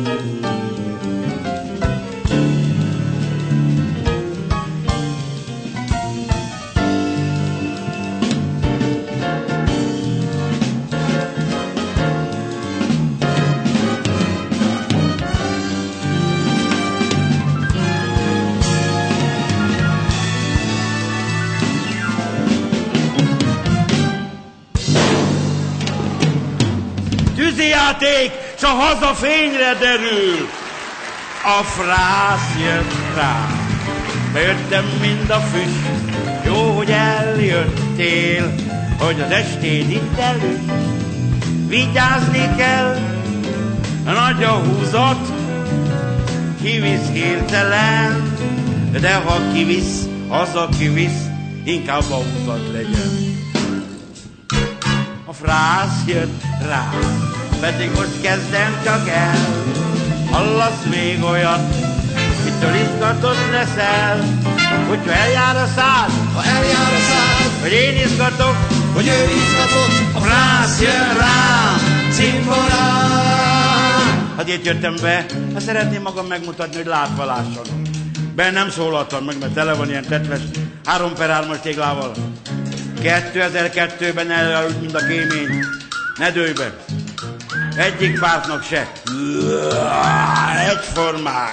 Játék, s a haza fényre derül. A frász jött rá, bejöttem mind a füst. Jó, hogy eljöttél, hogy az estéd itt előtt. Vigyázni kell, nagy a húzat, kivisz hirtelen, de ha kivisz, az a kivisz, inkább a húzat legyen. A frász jött rá, pedig most kezdem csak el. Hallasz még olyat, mitől izgatott leszel, hogyha eljár a szád, ha eljár a szád, hogy én izgatok, hogy ő izgatott, a frász jön rám, cimborán. Hát itt jöttem be, hát szeretném magam megmutatni, hogy látva lásson. Be nem szólaltam meg, mert tele van ilyen tetves 3x3-as téglával. 2002-ben elrült, mint a kémény. Ne dőlj be! Egyik pártnak se. Egyformák.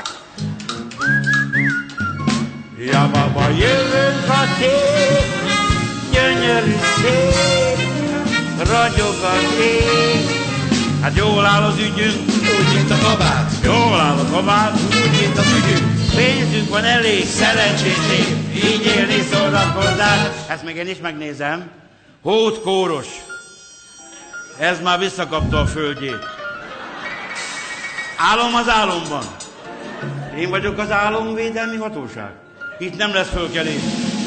Ja, baba, jövünk a tél, gyönyörű szép, ragyog a ég. Hát jól áll az ügyünk, úgy, mint a kabát. Jól áll a kabát, úgy, mint az ügyünk. Pénzünk van elég, szerencséség, így élni szórakozás. Ezt még én is megnézem. Hót kóros. Ez már visszakapta a földjét. Álom az álomban. Én vagyok az álomvédelmi hatóság. Itt nem lesz fölkelés.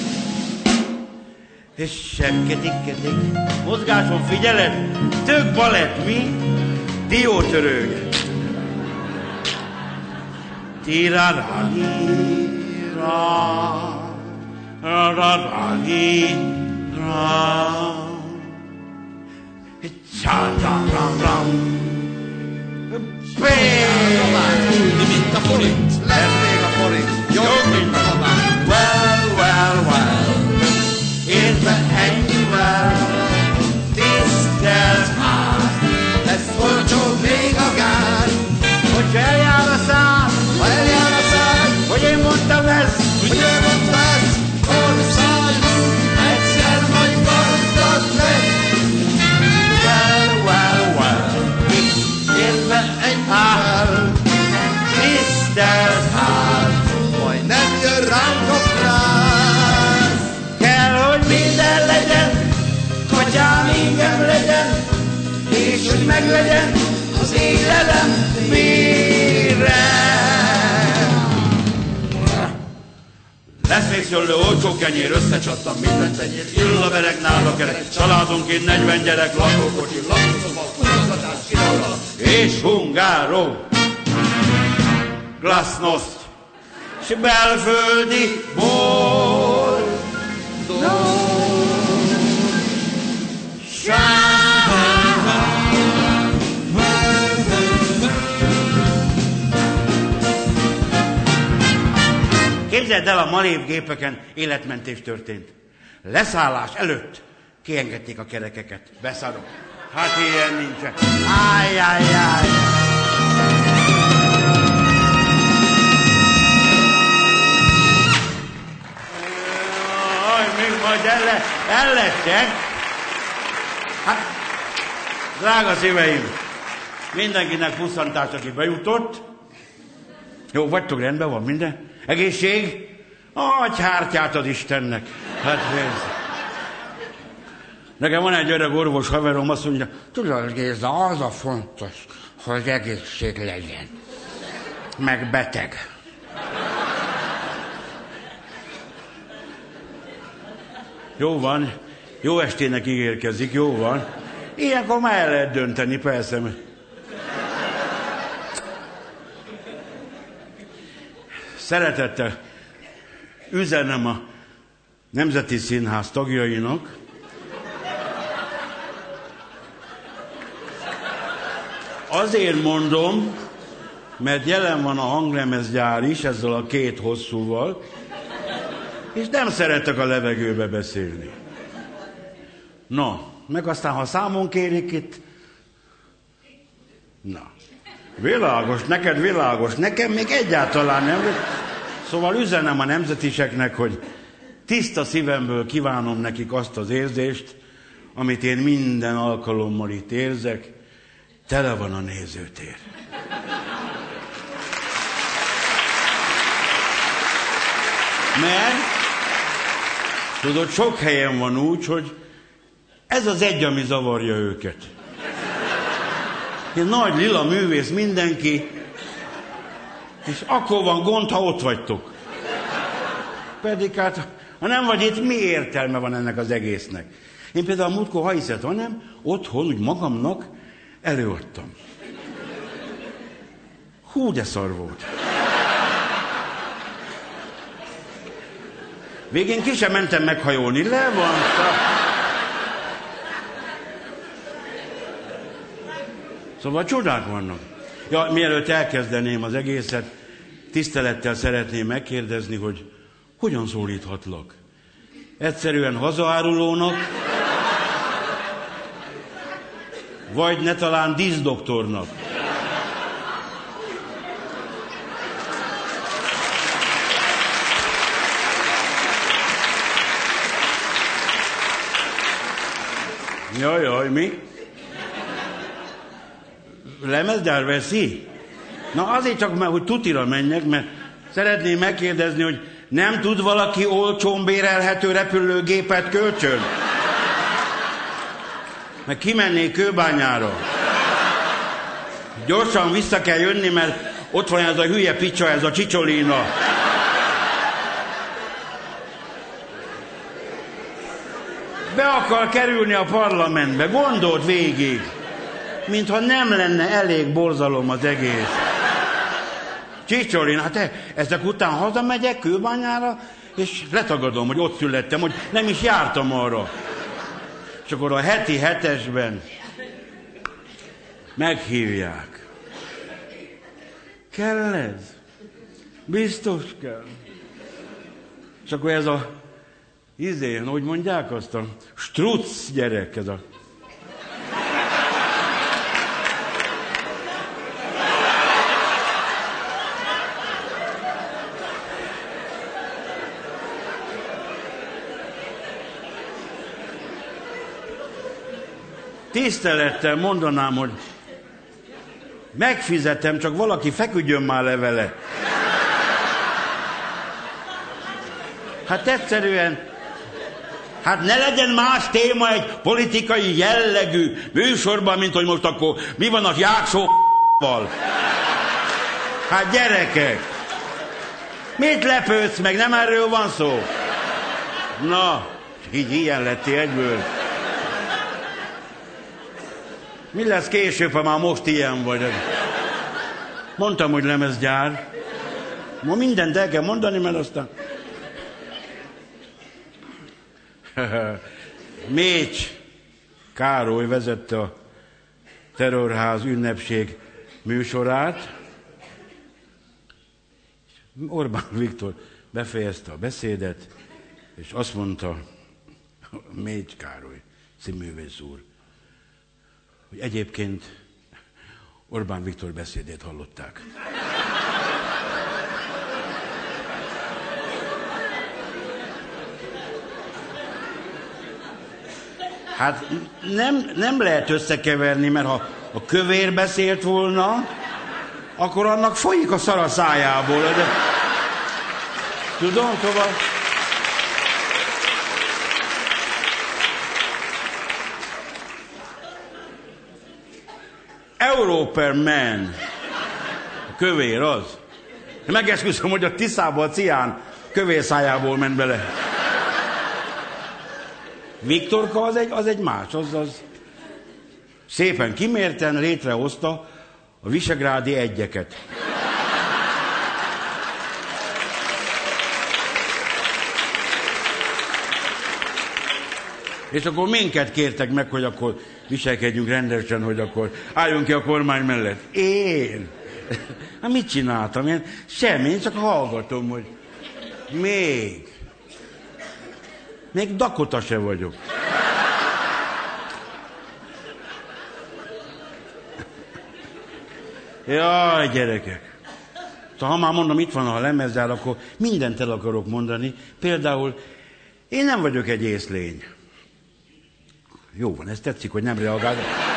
És sepketik. Mozgáson figyeled? Tök balett, mi? Diótörőg. Úgy, mint a forint, lesz még a forint, jobb, mint a kabát. Well, értve ennyivel, tisztelt ház, Lesz olcsó még a gáz, hogyha eljár a szám, ha eljár a szád, hogy én mondtam ezt, hogy ő mondta ezt, országunk egyszer majd gazdag lesz. Well, Érve ennyivel, tisztelt ház, majd nem jön ránk a frász. kell, hogy minden legyen, atyám ingem legyen, és hogy meglegyen az életem mire. Lesz még szőlő, olcsó kenyér, összecsattam minden tenyér, ill vereg, nála kerek, családonként 40 gyerek, lakókocsi, lakószoba, utazatás, iroda, és hungáró, glasnost, s belföldi bor. Képzeld el, a malév gépeken életmentés történt. Leszállás előtt kiengedték a kerekeket. Beszarok. Hát ilyen nincsen. Áj. Még majd ellestek. Hát, drága szíveim, mindenkinek pusztantás, aki bejutott. Jó, vagytok, rendben van minden? Egészség? Adj hártyát az Istennek. Hát nézd. Nekem van egy öreg orvos haverom, azt mondja, tudod, Géza, az a fontos, hogy egészség legyen. Meg beteg. Jó van, jó estének ígérkezik, jó van. Ilyenkor már el lehet dönteni, persze. Szeretettel üzenem a Nemzeti Színház tagjainak, azért mondom, mert jelen van a hanglemezgyár is ezzel a két hosszúval, és nem szeretek a levegőbe beszélni. Na, meg aztán, ha számon kérik itt... Na, világos, neked világos, nekem még egyáltalán nem. Szóval üzenem a nemzetiseknek, hogy tiszta szívemből kívánom nekik azt az érzést, amit én minden alkalommal itt érzek, tele van a nézőtér. Mert, tudod, sok helyen van úgy, hogy ez az egy, ami zavarja őket. Egy nagy lila művész mindenki, és akkor van gond, ha ott vagytok. Pedig hát, ha nem vagy itt, mi értelme van ennek az egésznek? Én például múltkor, ha hiszed, hanem otthon, úgy magamnak előadtam. Hú, de szar volt. Végén ki sem mentem meghajolni, le van. Szóval csodák vannak. Ja, mielőtt elkezdeném az egészet, tisztelettel szeretném megkérdezni, hogy hogyan szólíthatlak? Egyszerűen hazaárulónak, vagy ne talán díszdoktornak? Jaj, mi? Lemezgyár veszi? Na azért csak, mert hogy tutira menjek, mert szeretném megkérdezni, hogy nem tud valaki olcsón bérelhető repülőgépet kölcsön? Meg kimennék Kőbányára. Gyorsan vissza kell jönni, mert ott van ez a hülye picsa, ez a Csicsolina. Be akar kerülni a parlamentbe, gondold végig. Mintha nem lenne elég borzalom az egész. Csicsolin, hát ezek után hazamegyek Kőbányára, és letagadom, hogy ott születtem, hogy nem is jártam arra. És akkor a heti hetesben meghívják. Kell ez? Biztos kell. És akkor ez a hogy mondják azt a struc gyerek, ez a... Tisztelettel mondanám, hogy megfizetem, csak valaki feküdjön már le vele. Hát egyszerűen, hát ne legyen más téma egy politikai jellegű műsorban, mint hogy most akkor mi van a Jákszó-val. Hát gyerekek, mit lepődsz meg, nem erről van szó? Na, így ilyen lettél egyből. Mi lesz később, ha már most ilyen vagy? Mondtam, hogy lemezgyár. Ma mindent el kell mondani, mert aztán... Mécs Károly vezette a Terrorház ünnepség műsorát. Orbán Viktor befejezte a beszédet, és azt mondta, Mécs Károly, színművész úr, hogy egyébként Orbán Viktor beszédét hallották. Hát nem lehet összekeverni, mert ha a kövér beszélt volna, akkor annak folyik a szar a szájából. De... Tudom, tovább. Európer man. A kövér az. Megesküszöm, hogy a Tiszába a cián kövér szájából ment bele. Viktorka az egy más, az szépen kimérten létrehozta a visegrádi egyeket. És akkor minket kértek meg, hogy akkor viselkedjünk rendesen, hogy akkor álljunk ki a kormány mellett. Én? Hát mit csináltam én? Semmi, én csak hallgatom, hogy még Dakota se vagyok. Jaj, gyerekek! Ha már mondom, itt van a lemezzel, akkor mindent el akarok mondani. Például, én nem vagyok egy észlény. Jó van, ez tetszik, hogy nem reagál.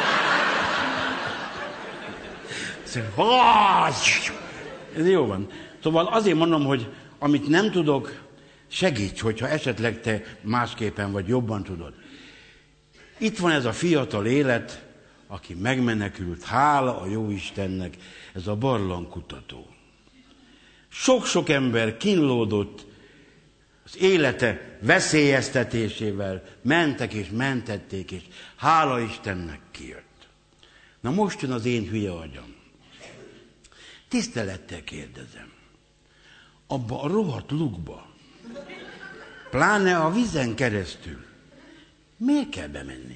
Ez jó van. Szóval azért mondom, hogy amit nem tudok, segíts, hogyha esetleg te másképpen vagy jobban tudod. Itt van ez a fiatal élet, aki megmenekült, hála a Jóistennek, ez a barlangkutató. Sok-sok ember kínlódott az élete veszélyeztetésével, mentek és mentették, és hála Istennek kijött. Na most jön az én hülye agyam. Tisztelettel kérdezem, abba a rohadt lukba, pláne a vízen keresztül, miért kell bemenni?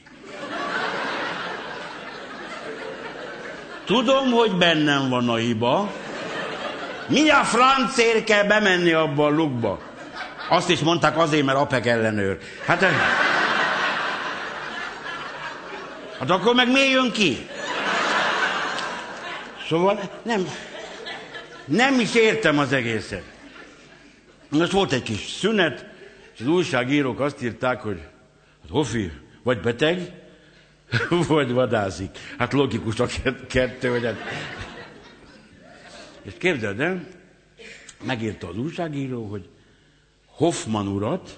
Tudom, hogy bennem van a hiba. Mi a francért kell bemenni abba a lukba? Azt is mondták azért, mert APEC ellenőr. Hát akkor meg miért jön ki? Szóval nem is értem az egészet. Most volt egy kis szünet, és az újságírók azt írták, hogy hát Hofi, vagy beteg, vagy vadászik. Hát logikus a kettő, hogy hát... És képzeld el, megírta az újságíró, hogy Hoffman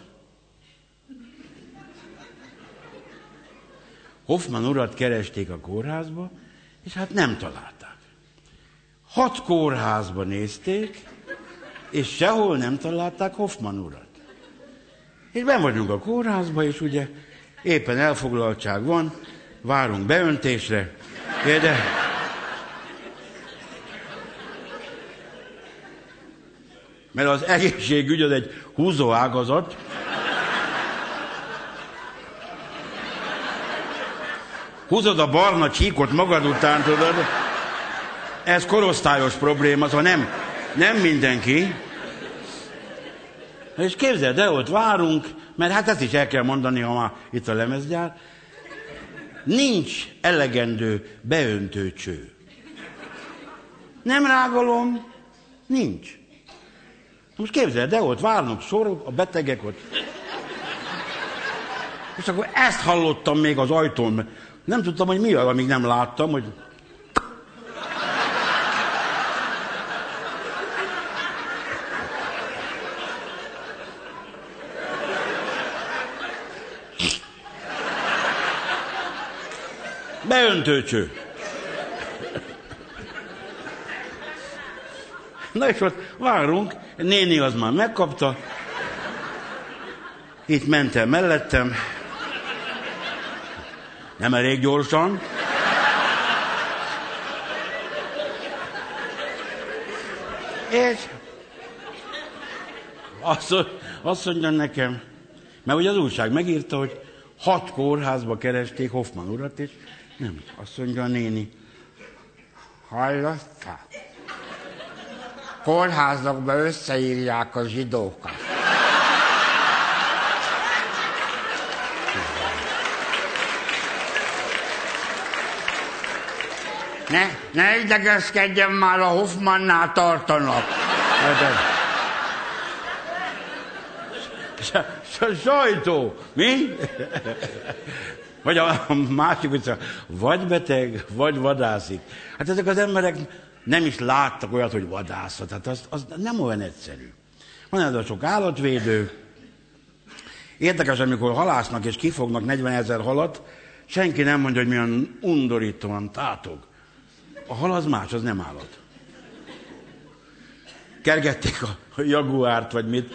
urat keresték a kórházba, és hát nem találták. 6 kórházba nézték, és sehol nem találták Hoffman urat. És benn vagyunk a kórházba, és ugye éppen elfoglaltság van, várunk beöntésre, de... Mert az egészségügy az egy húzóágazat. Húzod a barna csíkot magad után, tudod? Ez korosztályos probléma, szóval nem mindenki. És képzeld el, ott várunk, mert hát ezt is el kell mondani, ha már itt a lemezgyár. Nincs elegendő beöntő cső. Nem rágolom, nincs. Most képzeld el, ott várnak sorok, a betegek ott. És akkor ezt hallottam még az ajtón. Nem tudtam, hogy mi az, amíg nem láttam, hogy... Beöntőcső. Na és ott várunk, néni az már megkapta, itt ment el mellettem, nem elég gyorsan, és azt mondja nekem, mert ugye az újság megírta, hogy 6 kórházba keresték Hoffman urat, és nem, azt mondja a néni, hallottál? Kórházakba összeírják a zsidókat. Ne idegeskedjen már, a Hoffmannál tartanak. Sajtó, mi? Vagy a másik utca, vagy beteg, vagy vadászik. Hát ezek az emberek nem is láttak olyat, hogy vadászat. Hát az nem olyan egyszerű. Van ez a sok állatvédő. Érdekes, amikor halásznak és kifognak 40 000 halat, senki nem mondja, hogy milyen undorítóan tátog. A hal az más, az nem állat. Kergették a jaguárt, vagy mit.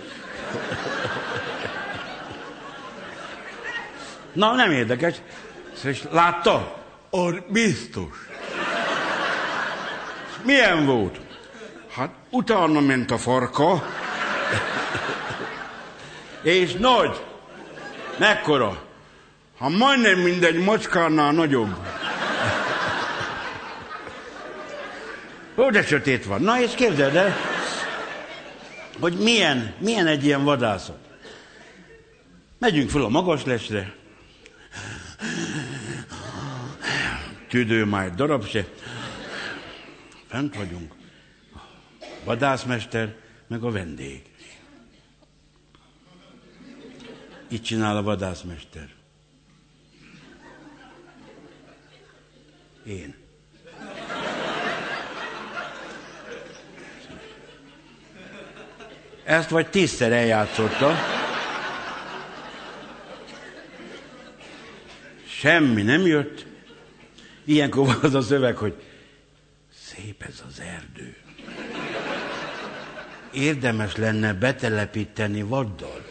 Na, nem érdekes. És látta? Biztos. Milyen volt? Hát utána ment a farka. És nagy. Mekkora? Ha majdnem mindegy macskánál nagyobb. Ó, de sötét van. Na, és képzeld el, hogy milyen egy ilyen vadászat. Megyünk föl a Magaslesre. Tüdő már egy darab se. Fent vagyunk. A vadászmester, meg a vendég. Itt csinál a vadászmester. Én. Ezt vagy 10-szer eljátszotta. Semmi nem jött. Ilyenkor van az a szöveg, hogy szép ez az erdő. Érdemes lenne betelepíteni vaddal.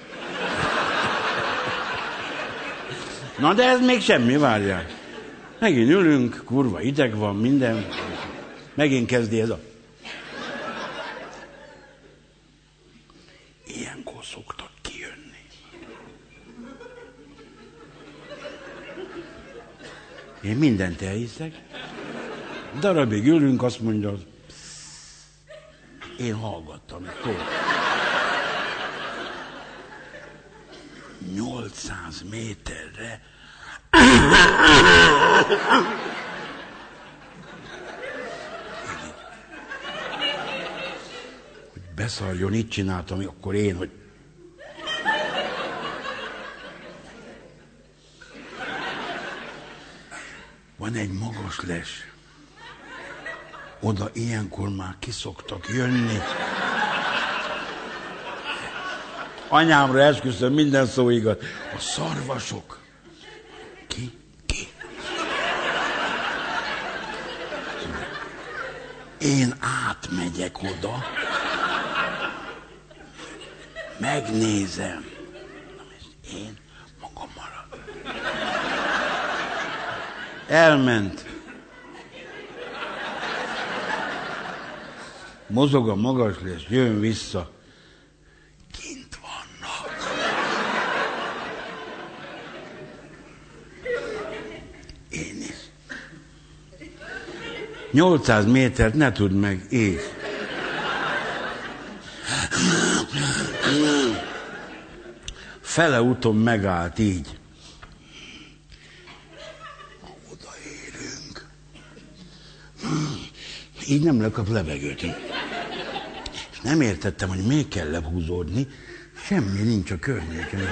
Na de ez még semmi, várjál. Megint ülünk, kurva ideg van, minden. Megint kezdi ez a... Ilyenkor szoktak kijönni. Én mindent elhiszek. Darabig ülünk, azt mondja, én hallgattam. 800 méterre. Hogy beszarjon, itt csináltam, akkor én, hogy... Van egy Magasles. Oda ilyenkor már kiszoktak jönni. Anyámra esküszöm, minden szó igaz. A szarvasok. Ki? Én átmegyek oda. Megnézem. Én magam marad. Elment. Mozog a Magasles, jön vissza. Kint vannak. Én is. 800 métert ne tudd meg, így. Fele úton megállt így. Odaérünk. Így nem lekap levegőt. És nem értettem, hogy miért kell lehúzódni. Semmi nincs a környéken.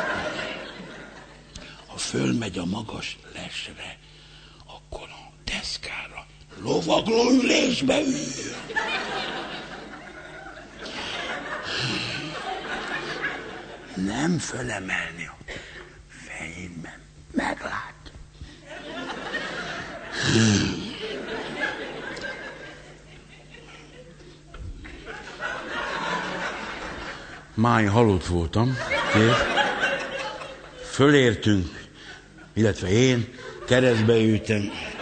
Ha fölmegy a Magaslesre, akkor a deszkára lovagló ülésbe ül. Nem fölemelni a fejében. Meglát. Máj halott voltam. Fölértünk, illetve én keresztbe ültem.